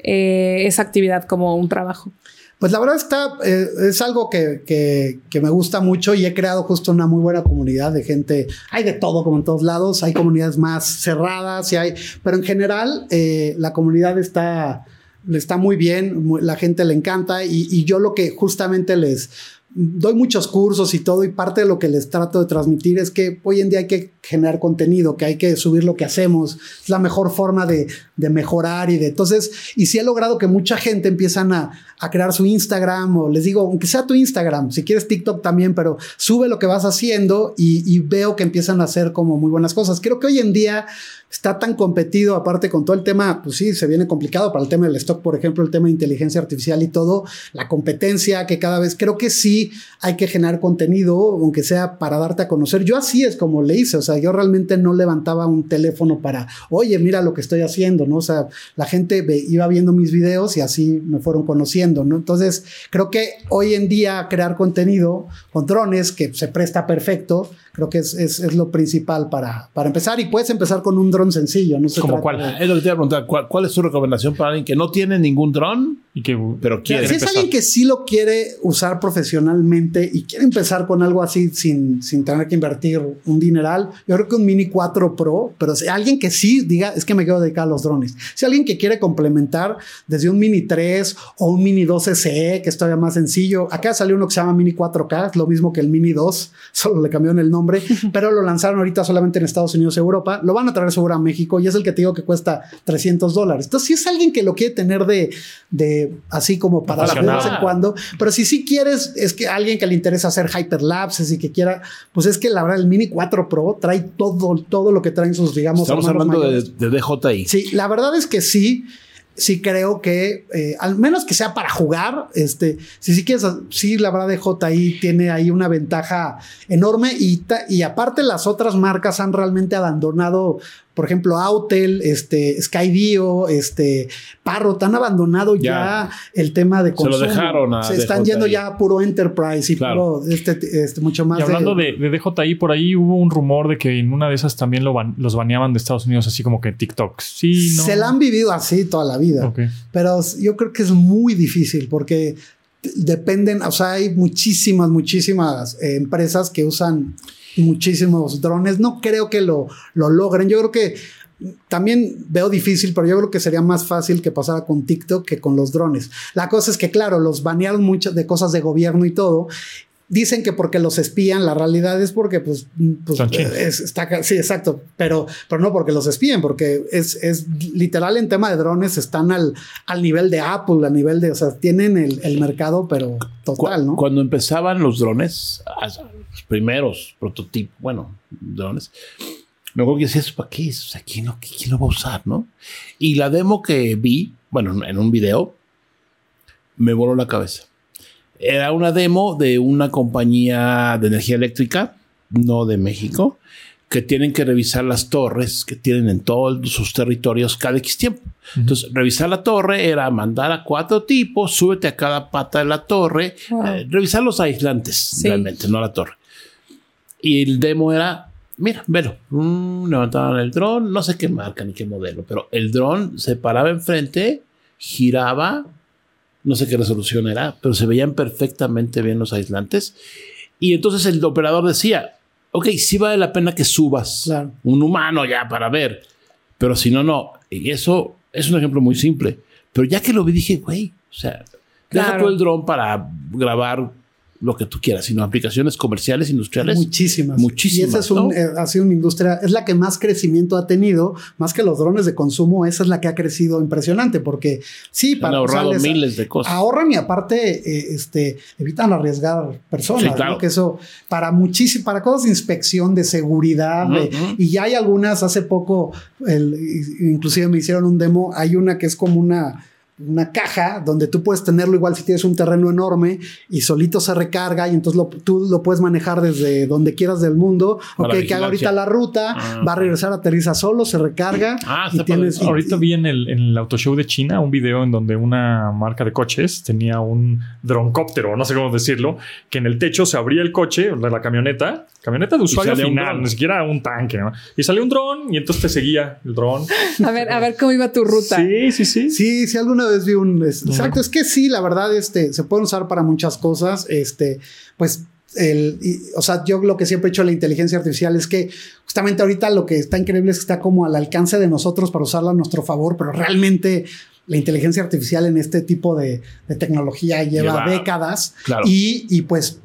esa actividad como un trabajo? Pues la verdad es algo que me gusta mucho y he creado justo una muy buena comunidad de gente. Hay de todo como en todos lados. Hay comunidades más cerradas, pero en general la comunidad está muy bien. La gente le encanta y yo lo que justamente les doy muchos cursos y todo, y parte de lo que les trato de transmitir es que hoy en día hay que generar contenido, que hay que subir lo que hacemos. Es la mejor forma de mejorar entonces, y sí he logrado que mucha gente empiezan a crear su Instagram, o les digo, aunque sea tu Instagram, si quieres TikTok también, pero sube lo que vas haciendo y veo que empiezan a hacer como muy buenas cosas. Creo que hoy en día está tan competido, aparte con todo el tema, pues sí, se viene complicado para el tema del stock, por ejemplo, el tema de inteligencia artificial y todo, la competencia que cada vez, creo que sí hay que generar contenido, aunque sea para darte a conocer. Yo así es como le hice, o sea, yo realmente no levantaba un teléfono para, oye, mira lo que estoy haciendo, ¿no? O sea, la gente iba viendo mis videos y así me fueron conociendo, ¿no? Entonces, creo que hoy en día crear contenido con drones, que se presta perfecto, creo que es lo principal para empezar, y puedes empezar con un dron sencillo. No sé ¿Cómo cuál? Es lo que te iba a preguntar. ¿Cuál es tu recomendación para alguien que no tiene ningún dron pero quiere Si es empezar? alguien que sí lo quiere usar profesionalmente y quiere empezar con algo así sin tener que invertir un dineral, yo creo que un Mini 4 Pro, pero si alguien que sí diga, es que me quiero dedicar a los drones. Si alguien que quiere complementar desde un Mini 3 o un Mini 2 SE, que es todavía más sencillo. Acá salió uno que se llama Mini 4K, es lo mismo que el Mini 2, solo le cambiaron el nombre, pero lo lanzaron ahorita solamente en Estados Unidos y Europa. Lo van a traer seguro a México y es el que te digo que cuesta $300. Entonces, si es alguien que lo quiere tener de así como para de vez en cuando, pero si quieres, es que alguien que le interesa hacer hyperlapses y que quiera, pues es que la verdad el Mini 4 Pro trae todo lo que traen sus, digamos, estamos hablando de DJI. Sí, la verdad es que sí creo que al menos que sea para jugar, si quieres, sí, la verdad DJI tiene ahí una ventaja enorme y aparte las otras marcas han realmente abandonado, por ejemplo, Autel, Skydio, Parrot, han abandonado ya el tema de consumo. Se lo dejaron se están DJI. yendo ya a puro enterprise y puro mucho más. Y hablando de DJI, por ahí hubo un rumor de que en una de esas también los baneaban de Estados Unidos, así como que TikTok. Sí, ¿no? Se la han vivido así toda la vida. Okay. Pero yo creo que es muy difícil porque dependen, o sea, hay muchísimas empresas que usan muchísimos drones. No creo que lo logren. Yo creo que también veo difícil, pero yo creo que sería más fácil que pasara con TikTok que con los drones. La cosa es que, claro, los banearon mucho de cosas de gobierno y todo. Dicen que porque los espían, la realidad es porque pues sí, exacto, pero no porque los espíen, porque es literal en tema de drones están al nivel de Apple, al nivel de, o sea, tienen el mercado, pero total, ¿no? Cuando empezaban los drones, los primeros prototipos, drones. Luego que decía, ¿eso para qué es? O sea, ¿quién lo va a usar, no? Y la demo que vi, en un video, me voló la cabeza. Era una demo de una compañía de energía eléctrica, no de México, que tienen que revisar las torres que tienen en todos sus territorios cada X tiempo. Entonces, revisar la torre era mandar a 4 tipos, súbete a cada pata de la torre, revisar los aislantes, realmente, no la torre. Y el demo era, mira, velo, levantaban el dron, no sé qué marca ni qué modelo, pero el dron se paraba enfrente, giraba, no sé qué resolución era, pero se veían perfectamente bien los aislantes. Y entonces el operador decía, ok, sí vale la pena que subas un humano ya para ver, pero si no, no. Y eso es un ejemplo muy simple. Pero ya que lo vi, dije, güey, o sea, deja todo el dron para grabar lo que tú quieras, sino aplicaciones comerciales, industriales. Muchísimas. Y esa es ha sido una industria, es la que más crecimiento ha tenido, más que los drones de consumo. Esa es la que ha crecido impresionante, porque sí, han ahorrado miles de cosas. Ahorran y aparte evitan arriesgar personas. Sí, claro. ¿No? Que eso para cosas de inspección, de seguridad, y ya hay algunas. Hace poco, inclusive me hicieron un demo. Hay una que es como una caja donde tú puedes tenerlo igual si tienes un terreno enorme y solito se recarga, y entonces tú lo puedes manejar desde donde quieras del mundo. Que haga ahorita la ruta, va a regresar, aterriza solo, se recarga. Ahorita vi en el Autoshow de China un video en donde una marca de coches tenía un droncóptero, no sé cómo decirlo, que en el techo se abría el coche, la camioneta de usuario final, ni siquiera un tanque, ¿no? Y salió un dron y entonces te seguía el dron. A ver cómo iba tu ruta. Sí, alguna vez vi exacto, es que sí, la verdad, se pueden usar para muchas cosas. Yo lo que siempre he hecho de la inteligencia artificial es que justamente ahorita lo que está increíble es que está como al alcance de nosotros para usarla a nuestro favor, pero realmente la inteligencia artificial en este tipo de tecnología lleva décadas. Claro. Y pues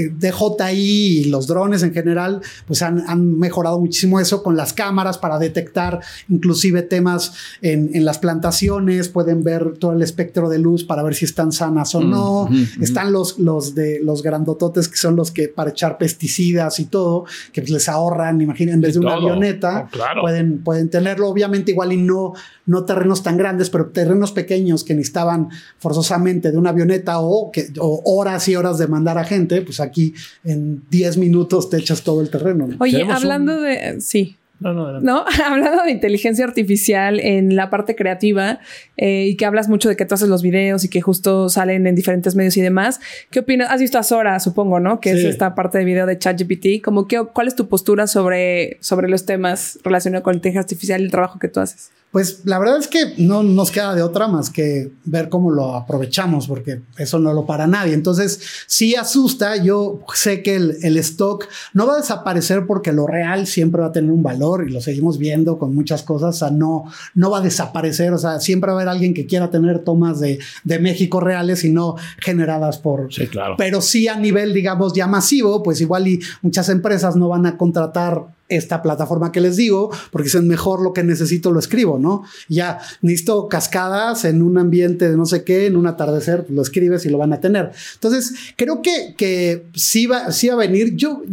DJI y los drones en general pues han mejorado muchísimo eso con las cámaras para detectar inclusive temas en las plantaciones. Pueden ver todo el espectro de luz para ver si están sanas o no. Están los grandototes, que son los que para echar pesticidas y todo, que pues les ahorran, imaginen, en vez de una avioneta, pueden tenerlo, obviamente igual y no terrenos tan grandes, pero terrenos pequeños que necesitaban forzosamente de una avioneta o horas y horas de mandar a gente, pues aquí en 10 minutos te echas todo el terreno, ¿no? Oye, hablando de... Sí. No, hablando de inteligencia artificial en la parte creativa, y que hablas mucho de que tú haces los videos y que justo salen en diferentes medios y demás, ¿qué opinas? Has visto a Sora, supongo, ¿no? Que es esta parte de video de ChatGPT. ¿Cuál es tu postura sobre los temas relacionados con inteligencia artificial y el trabajo que tú haces? Pues la verdad es que no nos queda de otra más que ver cómo lo aprovechamos, porque eso no lo para nadie. Entonces sí asusta. Yo sé que el stock no va a desaparecer porque lo real siempre va a tener un valor y lo seguimos viendo con muchas cosas. O sea, no va a desaparecer. O sea, siempre va a haber alguien que quiera tener tomas de México reales y no generadas por... Sí, claro. Pero sí a nivel, digamos, ya masivo, pues igual y muchas empresas no van a contratar esta plataforma que les digo, porque dicen mejor lo que necesito lo escribo, ¿no? Ya necesito cascadas en un ambiente de no sé qué, en un atardecer, pues lo escribes y lo van a tener. Entonces, creo que sí va a venir.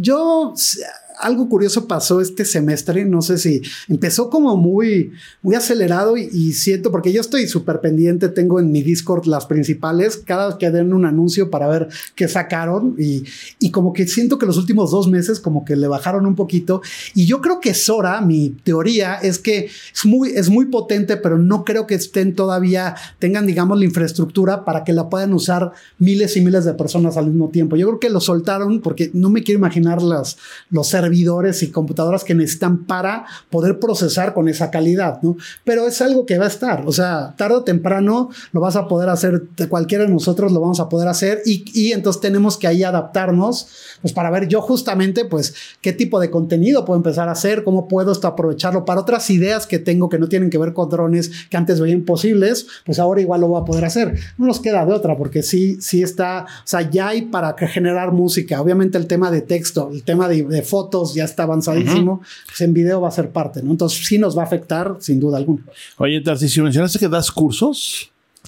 Yo algo curioso pasó este semestre, no sé si empezó como muy, muy acelerado y siento, porque yo estoy súper pendiente, tengo en mi Discord las principales, cada vez que den un anuncio para ver qué sacaron y como que siento que los últimos 2 meses como que le bajaron un poquito, y yo creo que Sora, mi teoría es que es muy potente, pero no creo que tengan, digamos, la infraestructura para que la puedan usar miles y miles de personas al mismo tiempo. Yo creo que lo soltaron porque no me quiero imaginar los servidores y computadoras que necesitan para poder procesar con esa calidad, ¿no? Pero es algo que va a estar, o sea, tarde o temprano lo vas a poder hacer, cualquiera de nosotros lo vamos a poder hacer y entonces tenemos que ahí adaptarnos, pues para ver yo justamente, pues, qué tipo de contenido puedo empezar a hacer, cómo puedo aprovecharlo para otras ideas que tengo que no tienen que ver con drones, que antes veía imposibles, pues ahora igual lo voy a poder hacer. No nos queda de otra, porque sí está, o sea, ya hay para generar música. Obviamente el tema de texto, el tema de fotos ya está avanzadísimo, pues en video va a ser parte, ¿no? Entonces sí nos va a afectar sin duda alguna. Oye, Tarcisio, mencionaste que das cursos.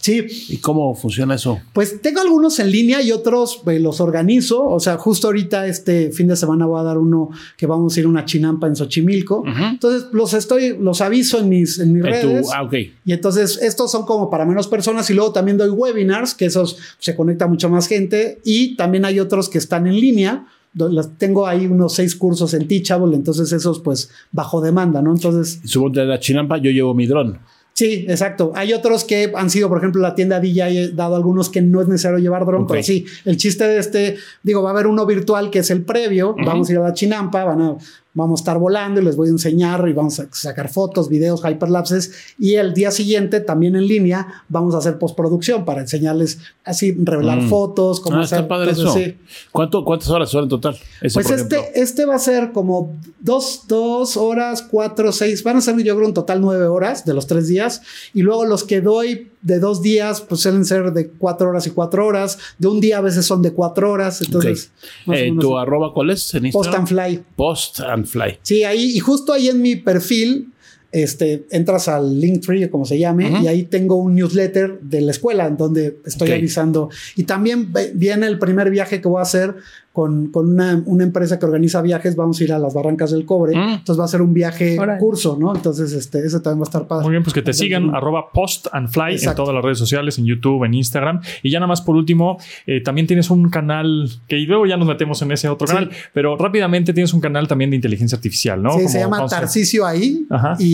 Sí. ¿Y cómo funciona eso? Pues tengo algunos en línea y otros los organizo. O sea, justo ahorita este fin de semana voy a dar uno que vamos a ir a una chinampa en Xochimilco. Entonces los aviso en mis redes. Ok. Y entonces estos son como para menos personas y luego también doy webinars, que esos se conecta mucho más gente, y también hay otros que están en línea. Tengo ahí unos 6 cursos en Teachable, entonces esos pues bajo demanda, ¿no? Entonces... Supongo que de la chinampa yo llevo mi dron. Sí, exacto. Hay otros que han sido, por ejemplo, la tienda DJ, he dado algunos que no es necesario llevar dron, pero sí, el chiste de va a haber uno virtual que es el previo, vamos a ir a la chinampa, vamos a estar volando y les voy a enseñar y vamos a sacar fotos, videos, hyperlapses, y el día siguiente también en línea vamos a hacer postproducción para enseñarles así, revelar fotos, cómo hacer. Está padre eso. Sí. ¿Cuántas horas son en total? Pues este va a ser como 2 horas, 4, 6, van a ser yo creo un total 9 horas de los 3 días, y luego los que doy de 2 días pues suelen ser de 4 horas y 4 horas, de un día a veces son de 4 horas, entonces... ¿Tu arroba cuál es en Instagram? Post and Fly. Sí, ahí, y justo ahí en mi perfil, entras al Linktree, como se llame, y ahí tengo un newsletter de la escuela en donde estoy avisando. Y también viene el primer viaje que voy a hacer con una empresa que organiza viajes. Vamos a ir a las Barrancas del Cobre. Entonces va a ser un viaje curso, ¿no? Entonces ese también va a estar padre. Muy bien, pues que te sigan @postandfly en todas las redes sociales, en YouTube, en Instagram. Y ya nada más por último, también tienes un canal que luego ya nos metemos en ese otro canal, pero rápidamente tienes un canal también de inteligencia artificial, ¿no? Sí, se llama Tarcisio ahí.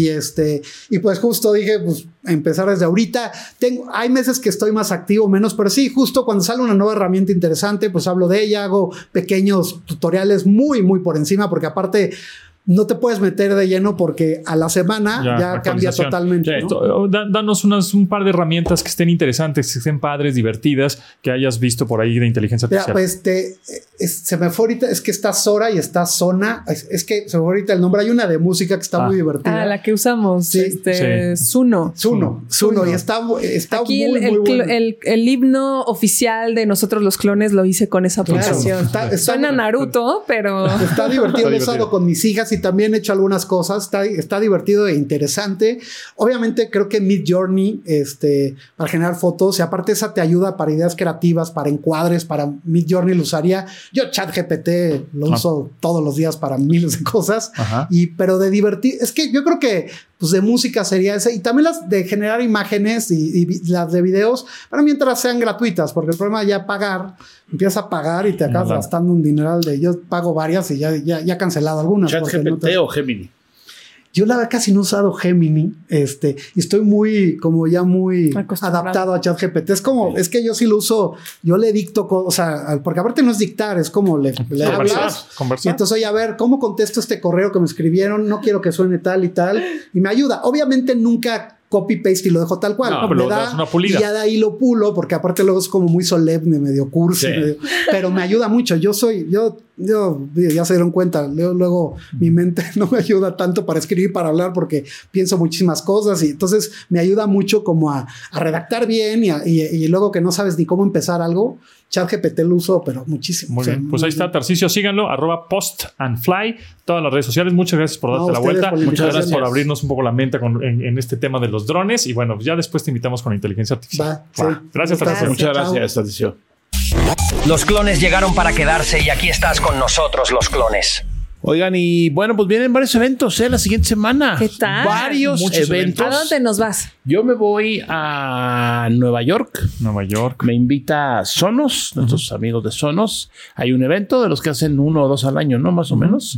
Y pues justo dije, pues empezar desde ahorita. Hay meses que estoy más activo, menos, pero sí, justo cuando sale una nueva herramienta interesante, pues hablo de ella, hago pequeños tutoriales muy, muy por encima, porque aparte no te puedes meter de lleno porque a la semana ya cambia totalmente. ¿No? Danos un par de herramientas que estén interesantes, que estén padres, divertidas, que hayas visto por ahí de inteligencia artificial. Pues se me fue ahorita, es que está Sora y está Sona, es que se me fue ahorita el nombre. Hay una de música que está muy divertida. La que usamos, Suno. Y está aquí muy bueno. el himno oficial de nosotros los clones lo hice con esa aplicación. Suena Naruto, pero... Está divertido, lo he usado con mis hijas y también he hecho algunas cosas. Está divertido e interesante. Obviamente creo que Midjourney para generar fotos, y aparte esa te ayuda para ideas creativas, para encuadres, para Midjourney lo usaría. Yo ChatGPT lo uso todos los días para miles de cosas, pero de divertir, es que yo creo que pues de música sería ese, y también las de generar imágenes y las de videos, para mientras sean gratuitas, porque el problema ya empiezas a pagar y te acabas gastando un dineral yo pago varias y ya he cancelado algunas. ¿ChatGPT o Gemini? Yo la verdad casi no he usado Gemini, y estoy muy adaptado a ChatGPT. Es que yo sí lo uso, yo le dicto, porque aparte no es dictar, es como le hablas. Y entonces, oye, a ver, ¿cómo contesto este correo que me escribieron? No quiero que suene tal y tal. Y me ayuda. Obviamente nunca copy-paste y lo dejo tal cual. Pero le das una pulida. Y ya de ahí lo pulo, porque aparte luego es como muy solemne, medio cursi. Pero me ayuda mucho. Yo ya se dieron cuenta, luego mi mente no me ayuda tanto para escribir, para hablar, porque pienso muchísimas cosas, y entonces me ayuda mucho como a redactar bien y luego que no sabes ni cómo empezar algo, ChatGPT lo uso, pero muchísimo. Muy bien. Pues ahí está Tarcisio, síganlo, @postandfly, todas las redes sociales. Muchas gracias por darte la vuelta. Muchas gracias por abrirnos un poco la mente en este tema de los drones, y bueno, ya después te invitamos con la inteligencia artificial. Gracias, Tarcisio. Muchas gracias, Tarcisio. Los clones llegaron para quedarse y aquí estás con nosotros, los clones. Oigan, y bueno, pues vienen varios eventos la siguiente semana. ¿Qué tal? Muchos eventos. ¿A dónde nos vas? Yo me voy a Nueva York. Me invita Sonos, nuestros amigos de Sonos. Hay un evento de los que hacen 1 o 2 al año, ¿no? Más o menos.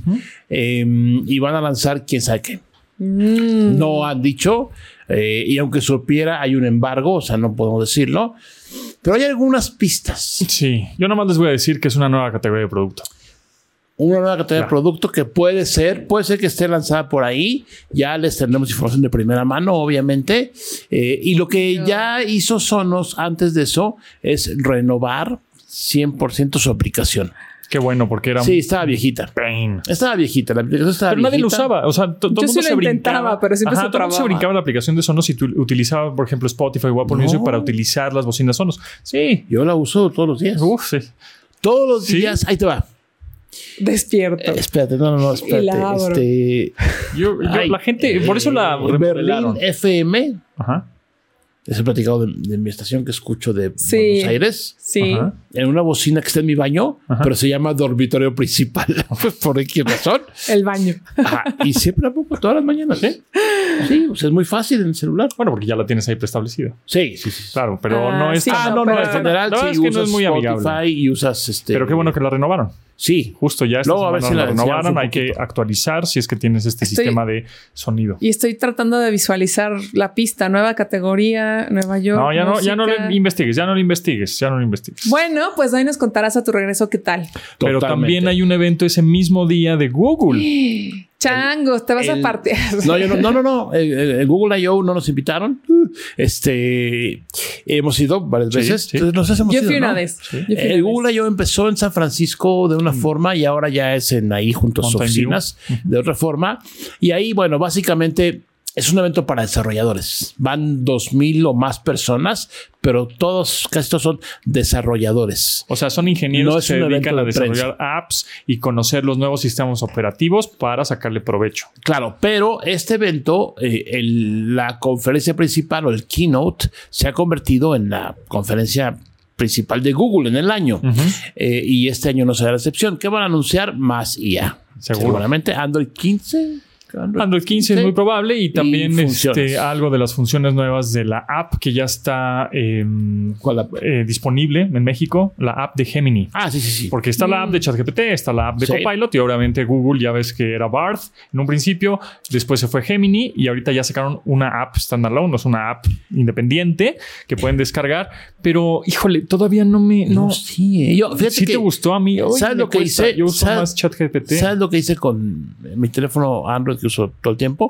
Y van a lanzar quién sabe qué. No han dicho, y aunque supiera, hay un embargo, o sea, no podemos decirlo. Pero hay algunas pistas. Sí, yo nomás les voy a decir que es una nueva categoría de producto. Una nueva categoría de producto que puede ser que esté lanzada por ahí. Ya les tendremos información de primera mano, obviamente. Y lo que ya hizo Sonos antes de eso es renovar 100% su aplicación. Qué bueno, porque era... Sí, estaba viejita. Estaba viejita. La aplicación estaba pero viejita. Nadie lo usaba. O sea, todo el mundo se brincaba. Pero siempre se trababa. Se brincaba la aplicación de Sonos y tú utilizabas, por ejemplo, Spotify o Apple Music para utilizar las bocinas Sonos. Sí. Yo la uso todos los días. Sí. Todos los días. Ahí te va. Despierto. Espérate, no, espérate. Y la abro. La gente, por eso la Berlín FM. Les he platicado de mi estación que escucho de Sí. Buenos Aires. Sí. Ajá. En una bocina que está en mi baño, Ajá. pero se llama dormitorio principal. Por X razón. El baño. Ajá, y siempre la pongo todas las mañanas. Sí, o sea, es muy fácil en el celular. Bueno, porque ya la tienes ahí preestablecida. Sí. Claro, pero Ah, no es sí, tan- no, No, pero- en general la verdad sí es que usas no es muy Spotify amigable. y usas Pero qué bueno que la renovaron. Sí. Justo ya esta Luego, a ver semana si la la enseñamos renovaron. un Hay que poquito. actualizar si es que tienes este Estoy- sistema de sonido. Y estoy tratando de visualizar la pista, nueva categoría, Nueva York. No, ya no música. lo investigues, ya no lo investigues. Bueno, pues ahí nos contarás a tu regreso qué tal. Pero Totalmente. también hay un evento ese mismo día de Google. Changos, te vas a partir. No, yo no. El Google I.O. no nos invitaron. Hemos ido varias Sí, veces. sí. Entonces, nos hemos Yo ido, fui ¿no? una vez. Sí. Yo fui una El vez. Google I.O. empezó en San Francisco de una forma y ahora ya es en ahí junto a sus Mountain View. oficinas de otra forma. Y ahí, bueno, básicamente es un evento para desarrolladores. Van 2,000 o más personas, pero casi todos son desarrolladores. O sea, son ingenieros No que es se un dedican evento a de desarrollar apps y conocer los nuevos sistemas operativos para sacarle provecho. Claro, pero este evento, la conferencia principal o el keynote, se ha convertido en la conferencia principal de Google en el año. Y este año no será la excepción. ¿Qué van a anunciar? Más IA. Seguro. Seguramente Android 15. Android 15 es muy probable y también funciones. algo de las funciones nuevas de la app que ya está ¿Cuál app? disponible en México, la app de Gemini. Ah, sí. Porque está la app de ChatGPT, está la app de Sí. Copilot y obviamente Google ya ves que era Bard en un principio, después se fue Gemini y ahorita ya sacaron una app standalone, es una app independiente que pueden descargar, pero híjole, todavía no me... No, sí. Yo, fíjate sí que, te gustó a mí. Oye, ¿sabes me lo que cuesta. hice? Yo uso ¿Sabes- más ChatGPT. ¿Sabes lo que hice con mi teléfono Android que uso todo el tiempo?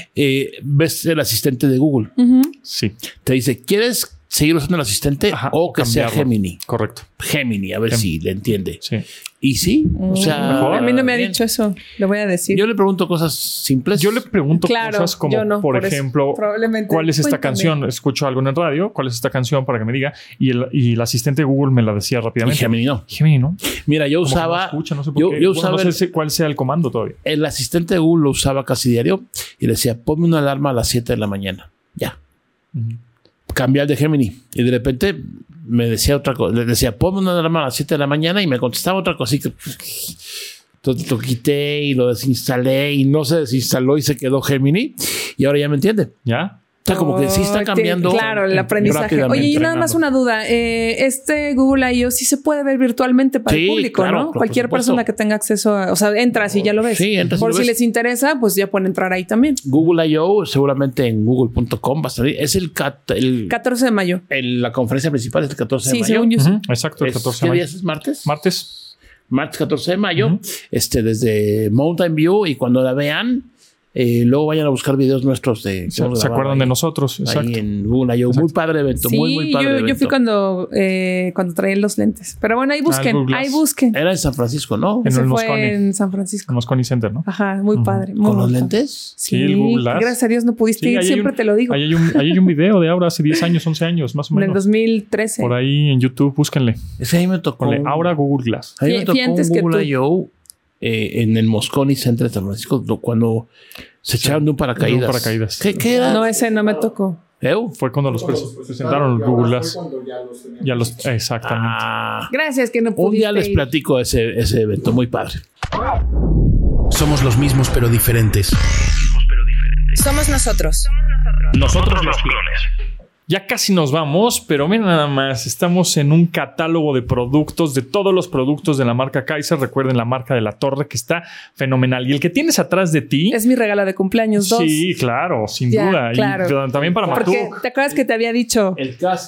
Ves el asistente de Google. Sí. Te dice, ¿quieres seguir usando el asistente Ajá, o que sea cambiarlo. Gemini? Correcto. Gemini, a ver si le entiende. Sí. Y sí, o sea... Mejor. A mí no me ha bien. dicho eso. Le voy a decir. Yo le pregunto cosas simples. Yo le pregunto Claro, cosas como, yo no, por por eso, ejemplo, probablemente. ¿cuál es esta Cuéntame. canción? Escucho algo en el radio, ¿cuál es esta canción para que me diga? Y el asistente de Google me la decía Y rápidamente. Gemini no. Gemini, ¿no? Mira, yo Como que usaba... no escucha, no sé por yo qué. yo Bueno, usaba no sé cuál sea el comando todavía. el asistente de Google lo usaba casi diario y le decía, ponme una alarma a las 7 de la mañana. Ya. Cambié al de Gemini y de repente me decía otra cosa. Le decía, ponme una alarma a las 7 de la mañana y me contestaba otra cosa. Entonces lo quité y lo desinstalé y no se desinstaló y se quedó Gemini y ahora ya me entiende. ¿Ya? O sea, como que sí está Oh, cambiando. Claro, el aprendizaje. rápidamente. Oye, y nada más una duda. Este Google I.O. sí se puede ver virtualmente para Sí, el público, claro, ¿no? por Cualquier supuesto. persona que tenga acceso a... O sea, entras y ya lo ves. Sí, entras y Por lo si ves. les interesa, pues ya pueden entrar ahí también. Google I.O. seguramente en google.com va a salir. Es el 14 de mayo. la conferencia principal es el 14 de Sí, mayo. según yo sí. Exacto, el Es- 14 ¿Qué de mayo. día es martes? Martes. Martes 14 de mayo, desde Mountain View, y cuando la vean, luego vayan a buscar videos nuestros de... Se acuerdan de nosotros. Ahí Exacto. en Google I.O. Muy padre evento, Sí, muy padre evento. yo fui cuando traían los lentes. Pero bueno, ahí busquen, Google Glass. ahí busquen. Era en San Francisco, ¿no? En Ese el fue Moscone. en San Francisco. En Moscone Center, ¿no? Ajá, muy padre. muy ¿Con los padre. lentes? Sí, Sí, el Google Glass. gracias a Dios no pudiste Sí, ir, ahí hay siempre un- te lo digo. Ahí hay un video de ahora hace 10 años, 11 años, más o En el menos. 2013. Por ahí en YouTube, búsquenle. Ese ahí me tocó. Ponle Aura Google Glass. A mí me Fui tocó antes un que Google tú. I.O. En el Moscone Center de San Francisco cuando se echaron de un paracaídas. De un paracaídas. ¿Qué era? No, ese no me tocó. Fue cuando los presentaron el Google Glass. Ya los, exactamente. Ah, Gracias que no pudiste un día les ir. platico ese evento, muy padre. Somos los mismos pero diferentes. Somos nosotros. Nosotros los clones. Ya casi nos vamos, pero miren nada más, estamos en un catálogo de productos, de todos los productos de la marca Kaiser. Recuerden la marca de la torre que está fenomenal. Y el que tienes atrás de ti... Es mi regalo de cumpleaños 2. Sí, claro, sin Ya, duda. claro. Y también para Porque Matuk. te acuerdas que te había dicho. El CAS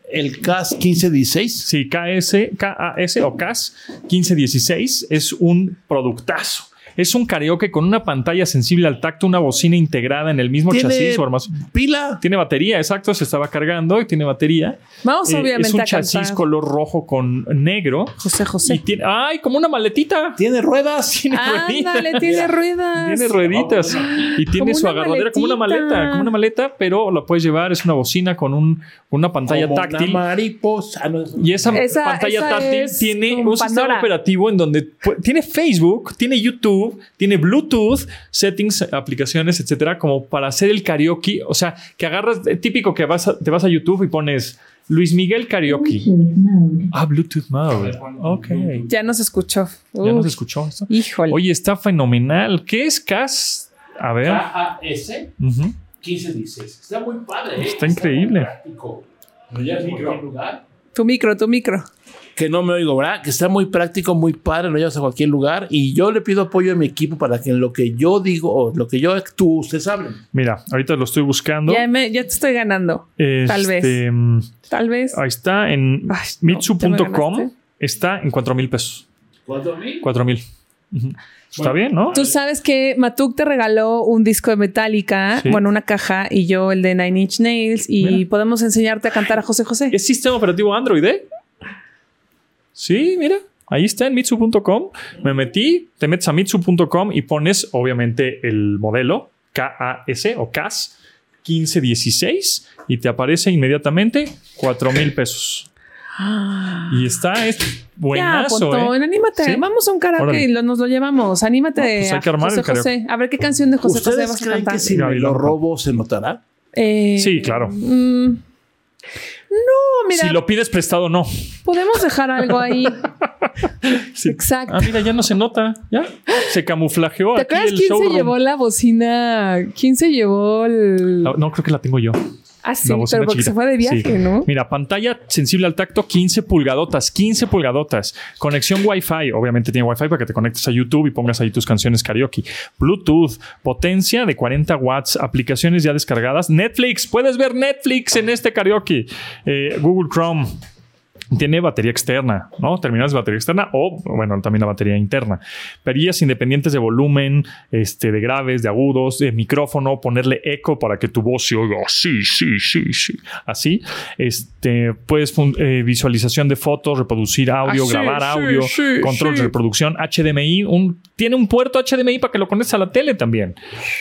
1516. Sí, KS o CAS 1516 es un productazo. Es un karaoke con una pantalla sensible al tacto, una bocina integrada en el mismo chasis o armazón. Pila. Tiene batería, exacto, se estaba cargando y tiene batería. Vamos obviamente es un a chasis cantar. color rojo con negro. José. Y tiene, ¡ay! Como una maletita. Tiene ruedas. Tiene rueditas. Ándale, tiene ruedas. Tiene rueditas. Y tiene Como su una agarradera como una maletita. maleta. Como una maleta, pero la puedes llevar. Es una bocina con una pantalla Como táctil. Una mariposa. No, Y esa Esa pantalla táctil es tiene como un sistema Pandora. operativo en donde tiene Facebook, tiene YouTube, YouTube, tiene Bluetooth, settings, aplicaciones, etcétera, como para hacer el karaoke. O sea, que agarras, típico que te vas a YouTube y pones Luis Miguel karaoke. Bluetooth mode. Ok. Ya nos escuchó. Ya nos escuchó esto. Híjole. Oye, está fenomenal. ¿Qué es CAS? A ver. KAS 1516. Está muy padre. Está increíble. Práctico. ¿No ya en cualquier lugar? Tu micro. Que no me oigo, ¿verdad? Que está muy práctico, muy padre, lo llevas a cualquier lugar. Y yo le pido apoyo a mi equipo para que en lo que yo digo o lo que yo actúo, ustedes hablen. Mira, ahorita lo estoy buscando. Ya te estoy ganando. Tal vez. Ahí está en Mitsu.com. Está en 4,000 pesos. ¿4,000? 4,000. Está bien, ¿no? Tú sabes que Matuk te regaló un disco de Metallica, bueno, una caja, y yo el de Nine Inch Nails, y podemos enseñarte a cantar a José José. ¿Es sistema operativo Android, Sí, mira. Ahí está en Mitsu.com. Me metí, te metes a Mitsu.com y pones, obviamente, el modelo KAS o CAS 1516 y te aparece inmediatamente 4,000 pesos. Y está buenazo, ya, Pontón, anímate. ¿Sí? Vamos a un karaoke y nos lo llevamos. Anímate. Pues hay que armar José el karaoke. José. A ver qué canción de José José vas a creen cantar. Que si me lo robo se notará? Sí, claro. No, mira. Si lo pides prestado, no. Podemos dejar algo ahí. Sí. Exacto. Mira, ya no se nota. Ya se camuflajeó. ¿Te aquí acuerdas el quién showroom. se llevó la bocina? ¿Quién se llevó el...? No, creo que la tengo yo. Ah, sí, pero porque se fue de viaje, ¿no? Mira, pantalla sensible al tacto, 15 pulgadotas. Conexión Wi-Fi. Obviamente tiene Wi-Fi para que te conectes a YouTube y pongas ahí tus canciones karaoke. Bluetooth, potencia de 40 watts, aplicaciones ya descargadas. Netflix, puedes ver Netflix en este karaoke. Google Chrome. Tiene batería externa, ¿no? Terminales de batería externa o, bueno, también la batería interna. Perillas independientes de volumen, de graves, de agudos, de micrófono, ponerle eco para que tu voz se oiga sí. Así. Puedes visualización de fotos, reproducir audio, grabar audio, control de reproducción, HDMI. Tiene un puerto HDMI para que lo conectes a la tele también.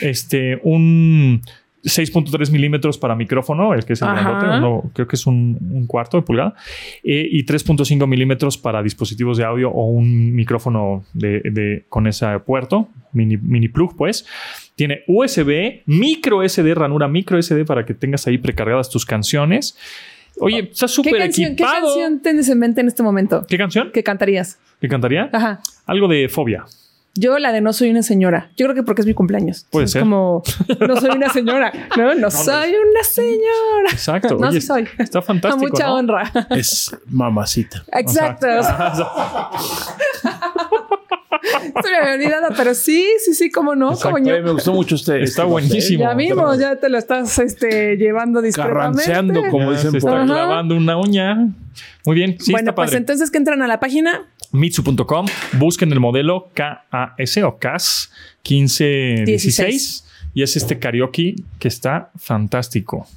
Un 6.3 milímetros para micrófono, el que es el grandote, creo que es un cuarto de pulgada, y 3.5 milímetros para dispositivos de audio o un micrófono con ese puerto, mini plug, pues. Tiene USB, micro SD, ranura micro SD para que tengas ahí precargadas tus canciones. Oye, está súper equipado. ¿Qué canción tienes en mente en este momento? ¿Qué canción? ¿Qué cantarías? ¿Qué cantaría? Ajá. Algo de Fobia. Yo la de No soy una señora. Yo creo que porque es mi cumpleaños. Puede ser. Es como, no soy una señora. No soy una señora. Exacto. No, oye, sí soy. Está fantástico, A mucha honra. Es mamacita. Exacto. Se me había olvidado, pero sí, cómo no. Como yo. Me gustó mucho Está buenísimo. Ya vimos, ya te lo estás llevando discretamente. Carranceando, como dicen se está clavando una uña. Muy bien. Sí, bueno, está pues padre. entonces que entran a la página Mitsu.com, busquen el modelo KAS o CAS 1516 y es este karaoke que está fantástico.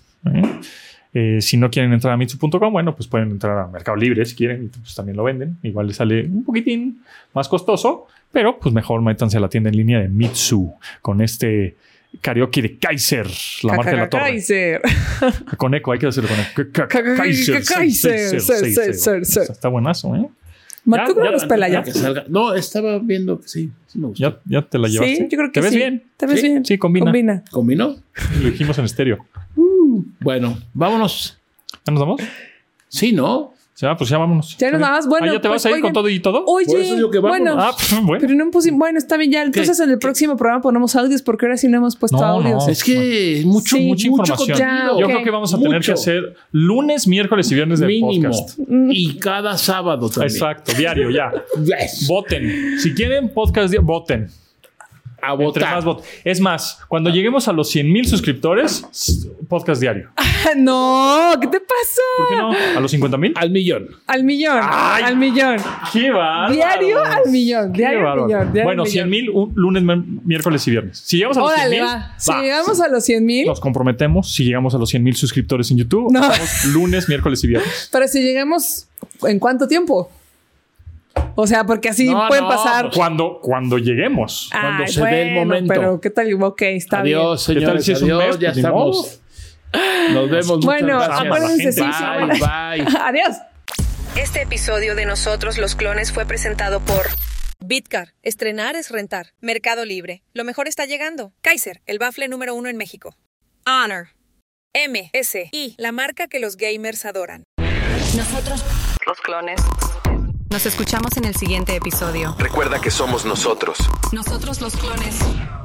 Si no quieren entrar a Mitsu.com, bueno, pues pueden entrar a Mercado Libre si quieren y pues también lo venden. Igual les sale un poquitín más costoso, pero pues mejor métanse a la tienda en línea de Mitsu con este karaoke de Kaiser, la marca de la torre. Kaiser. Con eco, hay que hacerlo con eco. Kaiser. Está buenazo, Marco no los pela ya. No, estaba viendo que sí me gustó. ¿Ya te la llevaste? Sí, yo creo que ¿Te ves bien? ¿Te ves bien? Sí, combina. ¿Combinó? Lo dijimos en estéreo. Bueno, vámonos. ¿Ya nos vamos? Sí, ¿no? Ya, pues ya vámonos. Ya nos vamos. Bueno, ¿ya te vas a ir con todo y todo? Oye, por eso digo que vámonos. Bueno. Pero no pusimos. Bueno, está bien ya. Entonces en el próximo programa ponemos audios porque ahora sí no hemos puesto audios. Es que mucha información. Contenido. Yo creo que vamos a tener que hacer lunes, miércoles y viernes de mínimo podcast. Y cada sábado también. Exacto, diario ya. Voten. Si quieren podcast, voten. A votar. Es más, cuando lleguemos a los 100,000 suscriptores, podcast diario. No, ¿qué te pasa? ¿Por qué no? ¿A los 50,000? Al millón. Al millón. ¡Ay! Al millón. ¡Qué bárbaro! Diario al millón. Diario al millón. Bueno, 100,000 lunes, miércoles y viernes. Si llegamos a los 100,000, Si llegamos a los 100,000, nos comprometemos. Si llegamos a los 100,000 suscriptores en YouTube, hacemos lunes, miércoles y viernes. Pero si llegamos, ¿en cuánto tiempo? O sea, porque así pueden pasar. Cuando lleguemos. Cuando se dé el momento. Pero qué tal, ok, está bien. Adiós, señores. Si es un mes, ya estamos. Nos vemos. Bueno, acuérdense. Bye. Adiós. Este episodio de Nosotros los Clones fue presentado por Bitcar, estrenar es rentar. Mercado Libre, lo mejor está llegando. Kaiser, el bafle número 1 en México. Honor. MSI, la marca que los gamers adoran. Nosotros, Los clones. Nos escuchamos en el siguiente episodio. Recuerda que somos nosotros. Nosotros los clones.